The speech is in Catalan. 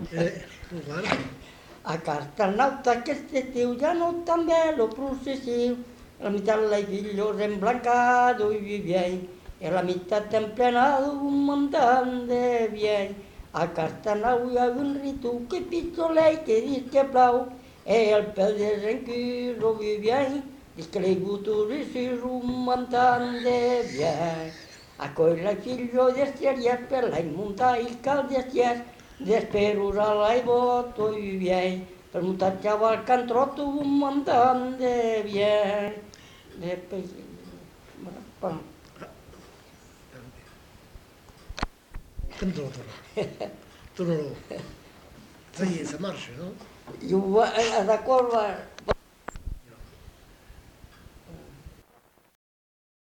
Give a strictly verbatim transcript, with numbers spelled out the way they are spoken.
Eh, guarda. A Castelnauta aquest estiu ja no tan bello processiu, la mitad l'hai figlio emblancado y bien, e la mitad emplenado un montón de bien. A Castanau hi ha un ritu que pizzolei que diz que plau, e el pel desenquilo bien, diz que l'hai buturissis un montón de bien. A coi l'hai figlio d'estiaries per l'hai muntar il cal d'estiers, d'esperos a l'hai voto y bien, per montar chaval cantroto un montón de bien. Después, bueno, Canto tu no lo... Feia sa marxa, no? i ho, a la corba